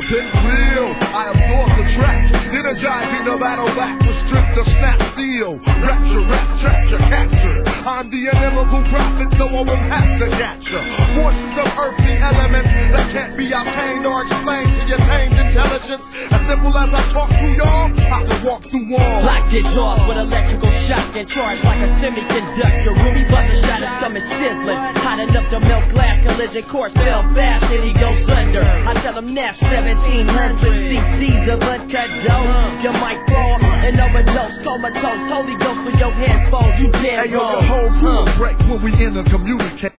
been real. I absorb the track, energizing the battle back with strength to snap steel. Rapture, capture. I'm the inimitable prophet, so I won't have to capture forces of earthly elements that can't be obtained or explained to your tamed intelligence. As simple as I talk to y'all, I can walk through walls. Locked it off with electrical shock and charged like a semiconductor. Ruby buzzer shot of stomach sizzling. Hot enough to melt glass, collision course fell fast and he goes under. I tell him that's 1700 cc's of uncut dough. You might fall and overdose, comatose. Holy Ghost for your headphones, you dead Hey yo, wrong. the whole crew break when we in the communicate.